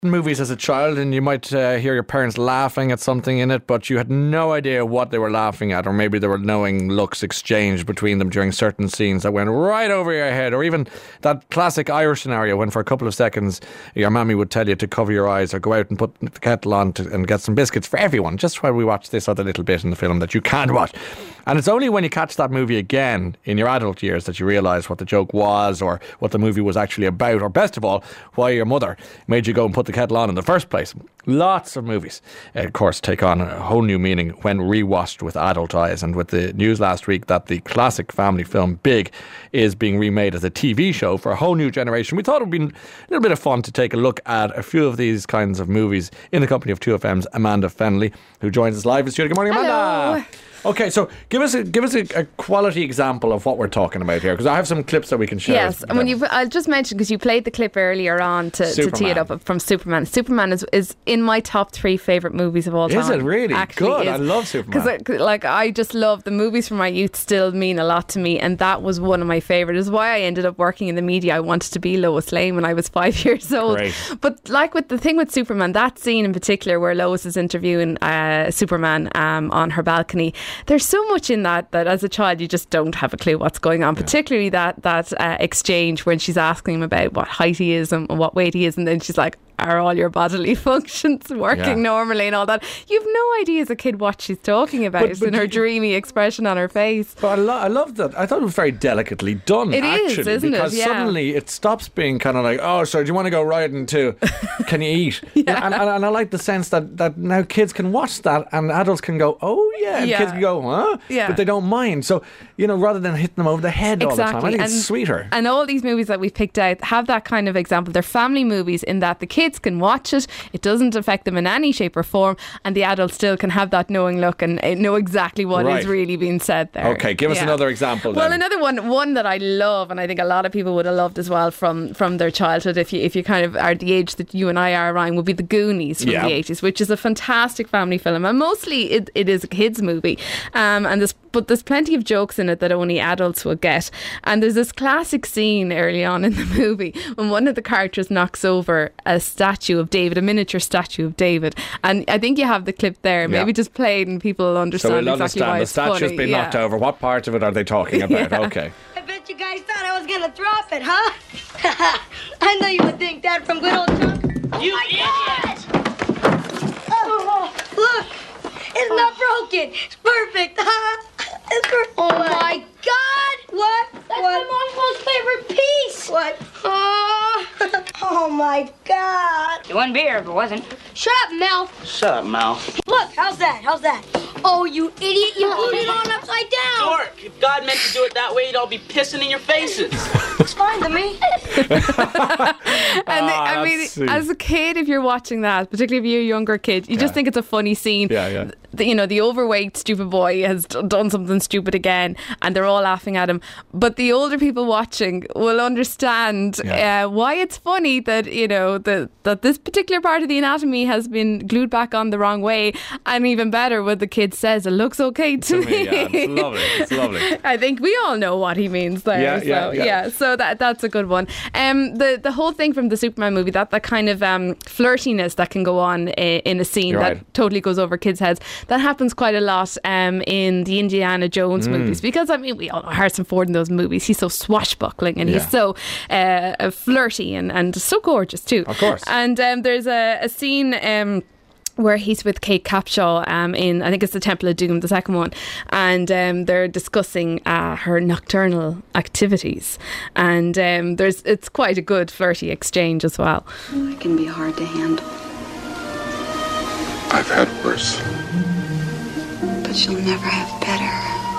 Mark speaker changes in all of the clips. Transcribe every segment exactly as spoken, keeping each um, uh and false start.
Speaker 1: movies as a child and you might uh, hear your parents laughing at something in it, but you had no idea what they were laughing at, or maybe there were knowing looks exchanged between them during certain scenes that went right over your head, or even that classic Irish scenario when for a couple of seconds your mammy would tell you to cover your eyes or go out and put the kettle on to, and get some biscuits for everyone, just while we watch this other little bit in the film that you can't watch. And it's only when you catch that movie again in your adult years that you realise what the joke was, or what the movie was actually about, or best of all, why your mother made you go and put the kettle on in the first place. Lots of movies, uh, of course, take on a whole new meaning when rewatched with adult eyes. And with the news last week that the classic family film Big is being remade as a T V show for a whole new generation, we thought it would be a little bit of fun to take a look at a few of these kinds of movies in the company of two F M's Amanda Fennelly, who joins us live in studio. Good morning, Amanda.
Speaker 2: Hello.
Speaker 1: Okay, so give us a give us a, a quality example of what we're talking about here, because I have some clips that we can share.
Speaker 2: Yes, and when you, I'll just mention, because you played the clip earlier on to, to tee it up, from Superman. Superman is, is in my top three favourite movies of all time.
Speaker 1: Is it really?
Speaker 2: Actually
Speaker 1: Good,
Speaker 2: is.
Speaker 1: I love Superman.
Speaker 2: Because like, I just love the movies from my youth, still mean a lot to me, and that was one of my favourites. It's why I ended up working in the media. I wanted to be Lois Lane when I was five years old.
Speaker 1: Great.
Speaker 2: But like with the thing with Superman, that scene in particular where Lois is interviewing uh, Superman um, on her balcony, there's so much in that that as a child you just don't have a clue what's going on, particularly yeah. that that uh, exchange when she's asking him about what height he is and what weight he is, and then she's like, are all your bodily functions working yeah. normally and all that. You've no idea as a kid what she's talking about, but, but in her dreamy expression on her face.
Speaker 1: But I, lo- I love that. I thought it was very delicately done.
Speaker 2: It
Speaker 1: actually,
Speaker 2: is, isn't
Speaker 1: because
Speaker 2: it? Yeah.
Speaker 1: suddenly it stops being kind of like, oh, so do you want to go riding too? Can you eat?
Speaker 2: yeah.
Speaker 1: and, and, and I like the sense that, that now kids can watch that and adults can go, oh yeah, and
Speaker 2: yeah.
Speaker 1: kids can go, huh?
Speaker 2: Yeah.
Speaker 1: But they don't mind. So, you know, rather than hitting them over the head
Speaker 2: exactly.
Speaker 1: all the time, I think
Speaker 2: and,
Speaker 1: it's sweeter.
Speaker 2: And all these movies that we've picked out have that kind of example. They're family movies in that the kids can watch it, it doesn't affect them in any shape or form, and the adults still can have that knowing look and know exactly what
Speaker 1: right.
Speaker 2: is really being said there.
Speaker 1: Okay, give us
Speaker 2: yeah.
Speaker 1: another example then.
Speaker 2: Well, another one one that I love, and I think a lot of people would have loved as well from, from their childhood, if you if you kind of are the age that you and I are, Ryan, would be The Goonies from
Speaker 1: yeah.
Speaker 2: the eighties, which is a fantastic family film, and mostly it, it is a kids movie, um, and there's but there's plenty of jokes in it that only adults will get. And there's this classic scene early on in the movie when one of the characters knocks over a statue of David, a miniature statue of David, and I think you have the clip there. Maybe yeah. just play it and people will understand
Speaker 1: so we'll
Speaker 2: exactly
Speaker 1: understand
Speaker 2: why
Speaker 1: the
Speaker 2: it's
Speaker 1: statue's
Speaker 2: funny.
Speaker 1: been
Speaker 2: yeah.
Speaker 1: knocked over. What part of it are they talking about?
Speaker 2: yeah.
Speaker 1: Okay.
Speaker 3: I bet you guys thought I was gonna drop it, huh? I know you would think that from good old Chuck. Oh
Speaker 4: you
Speaker 3: my
Speaker 4: idiot!
Speaker 3: God! Oh, look, it's not broken. It's perfect, huh? It's perfect.
Speaker 4: Oh my God!
Speaker 3: What?
Speaker 4: That's
Speaker 3: what?
Speaker 4: my mom's most favorite piece.
Speaker 3: What?
Speaker 4: Uh,
Speaker 3: Oh my God!
Speaker 4: you wouldn't be here if it wasn't.
Speaker 3: Shut up, Mel.
Speaker 4: Shut up, Mal.
Speaker 3: Look, how's that? How's that? Oh, you idiot! You glued it on upside down.
Speaker 5: Dork, if God meant to do it that way, you'd all be pissing in your faces.
Speaker 3: It's fine to me.
Speaker 2: And
Speaker 1: Ah,
Speaker 2: I mean,
Speaker 1: that's sweet.
Speaker 2: as a kid, if you're watching that, particularly if you're a younger kid, you just
Speaker 1: Yeah.
Speaker 2: think it's a funny scene.
Speaker 1: Yeah, yeah.
Speaker 2: The, you know, the overweight stupid boy has d- done something stupid again, and they're all laughing at him. But the older people watching will understand
Speaker 1: Yeah.
Speaker 2: uh, why it's funny that, you know, that that this particular part of the anatomy has been glued back on the wrong way. And even better, what the kid says, it looks okay to,
Speaker 1: To me, yeah, it's lovely. It's lovely.
Speaker 2: I think we all know what he means there.
Speaker 1: Yeah,
Speaker 2: so,
Speaker 1: yeah, yeah.
Speaker 2: So that that's a good one. Um, the the whole thing from the Superman movie, that that kind of um, flirtiness that can go on in, in a scene
Speaker 1: You're
Speaker 2: that
Speaker 1: right.
Speaker 2: totally goes over kids' heads. That happens quite a lot um, in the Indiana Jones
Speaker 1: Mm.
Speaker 2: movies, because I mean we all know Harrison Ford in those movies. He's so swashbuckling and
Speaker 1: Yeah.
Speaker 2: he's so uh, flirty and, and so gorgeous too.
Speaker 1: Of course.
Speaker 2: And um, there's a, a scene. Um, where he's with Kate Capshaw um, in, I think it's the Temple of Doom, the second one, and um, they're discussing uh, her nocturnal activities, and um, there's it's quite a good flirty exchange as well.
Speaker 6: It can be hard to handle,
Speaker 7: I've had worse.
Speaker 6: but you'll never have better.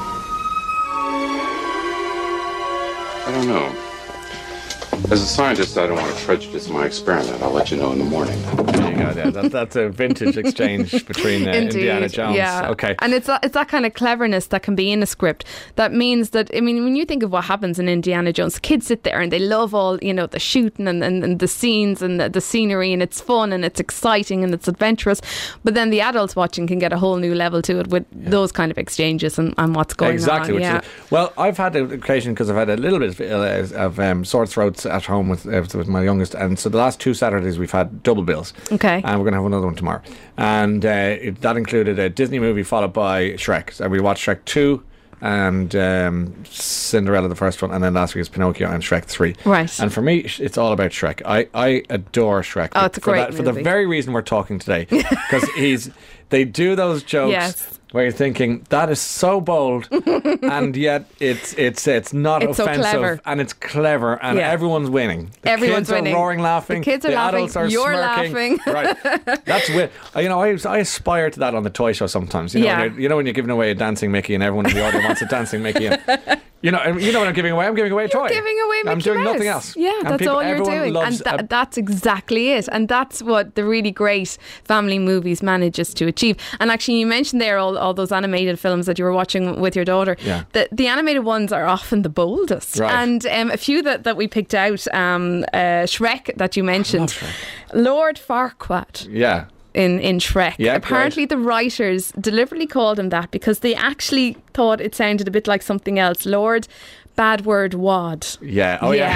Speaker 7: I don't know. As a scientist, I don't want to prejudice my experiment. I'll let you know in the morning.
Speaker 1: There you go. Yeah, that, that's a vintage exchange between uh,
Speaker 2: Indeed,
Speaker 1: Indiana Jones.
Speaker 2: yeah.
Speaker 1: Okay.
Speaker 2: And it's that, it's that kind of cleverness that can be in a script that means that, I mean, when you think of what happens in Indiana Jones, kids sit there and they love all, you know, the shooting and, and, and the scenes and the, the scenery, and it's fun and it's exciting and it's adventurous, but then the adults watching can get a whole new level to it with yeah. those kind of exchanges and, and what's going
Speaker 1: exactly,
Speaker 2: on.
Speaker 1: Which
Speaker 2: Yeah.
Speaker 1: is, well, I've had an occasion, because I've had a little bit of, uh, of um, sore throats at at home with uh, with my youngest, and so the last two Saturdays we've had double bills.
Speaker 2: Okay.
Speaker 1: And we're going to have another one tomorrow, and uh, it, that included a Disney movie followed by Shrek. So we watched Shrek two. And um, Cinderella, the first one, and then last week was Pinocchio and Shrek three.
Speaker 2: Right.
Speaker 1: And for me, it's all about Shrek. I, I adore Shrek.
Speaker 2: Oh, it's a
Speaker 1: for
Speaker 2: great
Speaker 1: that, For the
Speaker 2: movie.
Speaker 1: very reason we're talking today, because he's they do those jokes.
Speaker 2: Yes.
Speaker 1: Where you're thinking that is so bold, and yet it's it's it's not
Speaker 2: It's so
Speaker 1: offensive,
Speaker 2: clever.
Speaker 1: and it's clever, and
Speaker 2: Yeah.
Speaker 1: everyone's winning. The
Speaker 2: Everyone's
Speaker 1: kids
Speaker 2: winning.
Speaker 1: are roaring, laughing.
Speaker 2: The kids are
Speaker 1: the
Speaker 2: laughing,
Speaker 1: adults are
Speaker 2: you're
Speaker 1: smirking.
Speaker 2: laughing.
Speaker 1: Right, that's wit. You know, I I aspire to that on the toy show sometimes. You know,
Speaker 2: Yeah.
Speaker 1: when you're, you know when you're giving away a dancing Mickey, and everyone in the audience wants a dancing Mickey. And, you know, and you know what I'm giving away. I'm giving away a
Speaker 2: You're
Speaker 1: toy.
Speaker 2: giving away Mickey
Speaker 1: I'm doing
Speaker 2: Mouse.
Speaker 1: nothing else.
Speaker 2: Yeah,
Speaker 1: And
Speaker 2: that's
Speaker 1: people-
Speaker 2: all you're
Speaker 1: everyone
Speaker 2: doing, and
Speaker 1: loves
Speaker 2: tha-
Speaker 1: a-
Speaker 2: that's exactly it. And that's what the really great family movies manages to achieve. And actually, you mentioned there all, all those animated films that you were watching with your daughter.
Speaker 1: Yeah.
Speaker 2: The, the animated ones are often the boldest.
Speaker 1: Right.
Speaker 2: And um, a few that, that we picked out, um, uh, Shrek that you mentioned, Lord Farquaad.
Speaker 1: Yeah.
Speaker 2: In, in Shrek.
Speaker 1: Yeah,
Speaker 2: Apparently, the writers deliberately called him that because they actually thought it sounded a bit like something else. Lord Bad Word Wad.
Speaker 1: Yeah. Oh yeah.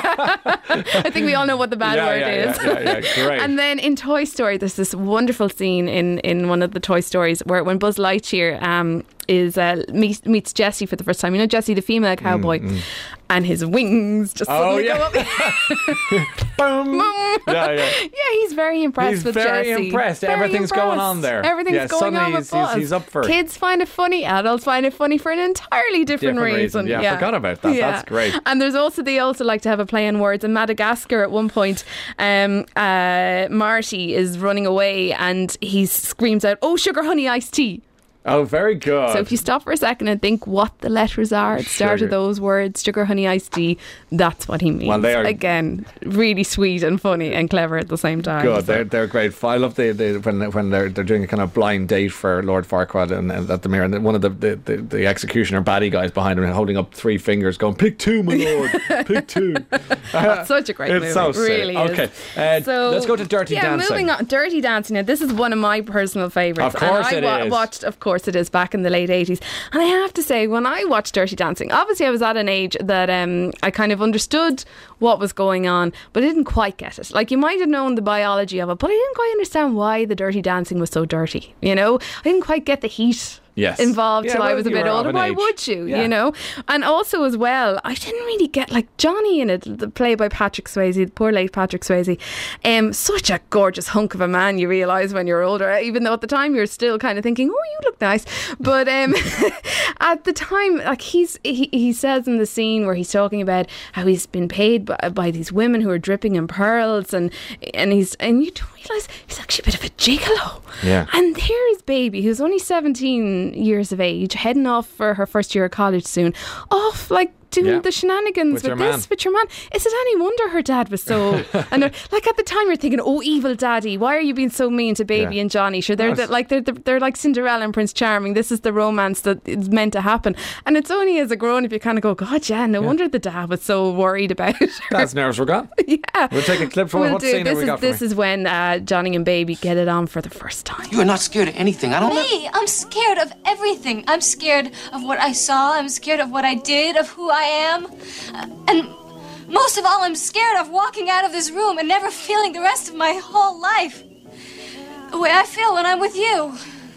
Speaker 2: I think we all know what the bad
Speaker 1: Yeah,
Speaker 2: word
Speaker 1: yeah,
Speaker 2: is.
Speaker 1: yeah, yeah, yeah. Great.
Speaker 2: And then in Toy Story, there's this wonderful scene in, in one of the Toy Stories where when Buzz Lightyear um, is uh, meets, meets Jessie for the first time. You know Jessie, the female cowboy, mm, mm. and his wings just
Speaker 1: oh,
Speaker 2: suddenly
Speaker 1: yeah.
Speaker 2: go up.
Speaker 1: Boom.
Speaker 2: Boom.
Speaker 1: Yeah, yeah.
Speaker 2: Yeah, he's very impressed
Speaker 1: He's
Speaker 2: with
Speaker 1: very
Speaker 2: Jessie.
Speaker 1: impressed.
Speaker 2: Very
Speaker 1: Everything's
Speaker 2: impressed.
Speaker 1: going on there.
Speaker 2: Everything's
Speaker 1: Yeah,
Speaker 2: going
Speaker 1: suddenly
Speaker 2: on with
Speaker 1: he's- he's-
Speaker 2: Buzz.
Speaker 1: he's up for it.
Speaker 2: Kids find it funny. Adults find it funny for an entirely different,
Speaker 1: Different reason. Yeah, I forgot about that. That's great.
Speaker 2: And there's also, they also like to have a play on words. In Madagascar, at one point, um, uh, Marty is running away and he screams out, "Oh, sugar, honey, iced tea."
Speaker 1: Oh, very good.
Speaker 2: So if you stop for a second and think what the letters are at the start
Speaker 1: Sugar.
Speaker 2: of those words, sugar, honey, iced tea, that's what he means.
Speaker 1: Well, they are-
Speaker 2: Again, really sweet and funny and clever at the same time.
Speaker 1: Good,
Speaker 2: So-
Speaker 1: they're they're great. I love the, the when when they're they're doing a kind of blind date for Lord Farquaad and, and at the mirror, and one of the, the, the, the executioner baddie guys behind him holding up three fingers, going, "Pick two, my lord, pick two."
Speaker 2: That's such a great
Speaker 1: It's
Speaker 2: movie.
Speaker 1: so
Speaker 2: It
Speaker 1: sick.
Speaker 2: really
Speaker 1: Okay,
Speaker 2: is.
Speaker 1: uh, let's go to Dirty
Speaker 2: yeah,
Speaker 1: Dancing.
Speaker 2: moving on. Dirty Dancing. Now, this is one of my personal favourites.
Speaker 1: Of course
Speaker 2: and
Speaker 1: it
Speaker 2: I wa-
Speaker 1: is.
Speaker 2: watched, of course it is, back in the late eighties. And I have to say, when I watched Dirty Dancing, obviously I was at an age that um, I kind of understood what was going on, but I didn't quite get it. Like, you might have known the biology of it, but I didn't quite understand why the Dirty Dancing was so dirty. You know, I didn't quite get the heat.
Speaker 1: Yes.
Speaker 2: Involved
Speaker 1: Yeah,
Speaker 2: till I
Speaker 1: well,
Speaker 2: was a
Speaker 1: you
Speaker 2: bit
Speaker 1: were of
Speaker 2: older.
Speaker 1: an
Speaker 2: Why
Speaker 1: age.
Speaker 2: would you?
Speaker 1: Yeah.
Speaker 2: You know, and also as well, I didn't really get like Johnny in it, the play by Patrick Swayze, the poor late Patrick Swayze. Um, such a gorgeous hunk of a man. You realise when you're older, even though at the time you're still kind of thinking, "Oh, you look nice," but um, at the time, like he's he, he says in the scene where he's talking about how he's been paid by, by these women who are dripping in pearls, and and he's and you don't realise he's actually a bit of a gigolo.
Speaker 1: Yeah.
Speaker 2: And here is baby, who's only seventeen years of age, heading off for her first year of college soon, off like doing
Speaker 1: Yeah.
Speaker 2: the shenanigans
Speaker 1: With
Speaker 2: with,
Speaker 1: your
Speaker 2: this,
Speaker 1: man.
Speaker 2: with your man. Is it any wonder her dad was so... and they're- like at the time you're thinking, "Oh, evil daddy, why are you being so mean to baby
Speaker 1: Yeah.
Speaker 2: and Johnny?" Sure, they're,
Speaker 1: Yes.
Speaker 2: the, like, they're, they're, they're like Cinderella and Prince Charming. This is the romance that is meant to happen. And it's only as a grown-up you kind of go, "God, yeah, no wonder the dad was so worried about her."
Speaker 1: Dad's nerves were gone.
Speaker 2: Yeah.
Speaker 1: We'll take a clip from it.
Speaker 2: We'll
Speaker 1: What
Speaker 2: do.
Speaker 1: scene have
Speaker 2: This
Speaker 1: we
Speaker 2: is,
Speaker 1: got for
Speaker 2: this
Speaker 1: me?
Speaker 2: is when uh, Johnny and baby get it on for the first time.
Speaker 8: You are not scared of anything. I don't know.
Speaker 9: Me, I'm scared of everything. I'm scared of what I saw. I'm scared of what I did, of who I am. Uh, and most of all, I'm scared of walking out of this room and never feeling the rest of my whole life the way I feel when I'm with you.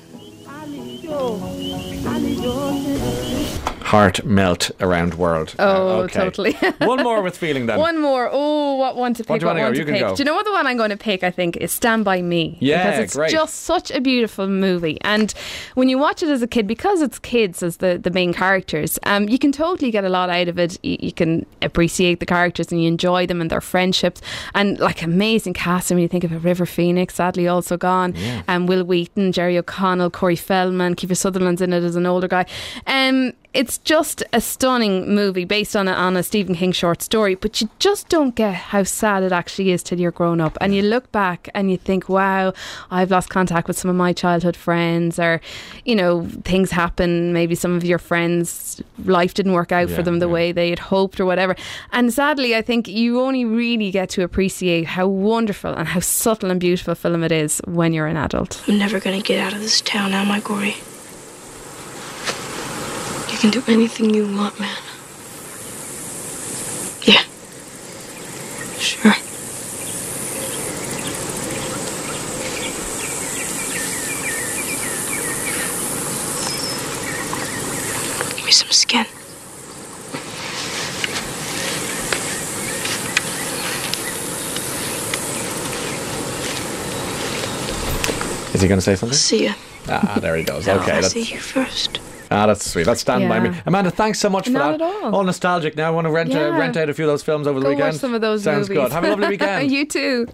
Speaker 1: Heart melt around world.
Speaker 2: Oh,
Speaker 1: Uh, okay.
Speaker 2: totally.
Speaker 1: One more with feeling then.
Speaker 2: One more. Oh, what one to pick?
Speaker 1: What do you wanna
Speaker 2: one
Speaker 1: go?
Speaker 2: to
Speaker 1: You can
Speaker 2: pick?
Speaker 1: go.
Speaker 2: Do you know what the one I'm going to pick? I think is Stand By Me.
Speaker 1: Yeah,
Speaker 2: because it's
Speaker 1: great.
Speaker 2: just such a beautiful movie, and when you watch it as a kid, because it's kids as the, the main characters, um, you can totally get a lot out of it. You, you can appreciate the characters and you enjoy them and their friendships, and like amazing casting. When you think of it, River Phoenix, sadly also gone,
Speaker 1: Yeah.
Speaker 2: and Will Wheaton, Jerry O'Connell, Corey Feldman, Kiefer Sutherland's in it as an older guy. Um, it's just a stunning movie based on a, on a Stephen King short story, but you just don't get how sad it actually is till you're grown up, and you look back and you think, wow, I've lost contact with some of my childhood friends, or you know, things happen, maybe some of your friends' life didn't work out
Speaker 1: Yeah,
Speaker 2: for them the
Speaker 1: yeah.
Speaker 2: way they had hoped or whatever, and sadly I think you only really get to appreciate how wonderful and how subtle and beautiful a film it is when you're an adult.
Speaker 10: I'm never gonna get out of this town, am I, Gory? You can do anything you want, man. Yeah. me some skin.
Speaker 1: Is he going to say something?
Speaker 10: See ya.
Speaker 1: Ah, there he goes.
Speaker 10: No,
Speaker 1: Okay,
Speaker 10: I
Speaker 1: that's,
Speaker 10: see you first.
Speaker 1: ah, that's sweet. That's Stand By
Speaker 2: Yeah.
Speaker 1: Me. Amanda, thanks so much for
Speaker 2: Not
Speaker 1: that.
Speaker 2: at all.
Speaker 1: nostalgic now. I want to rent, uh,
Speaker 2: Yeah.
Speaker 1: rent out a few of those films over the
Speaker 2: Go
Speaker 1: weekend.
Speaker 2: watch some of those
Speaker 1: Sounds
Speaker 2: movies.
Speaker 1: good. Have a lovely weekend.
Speaker 2: You too.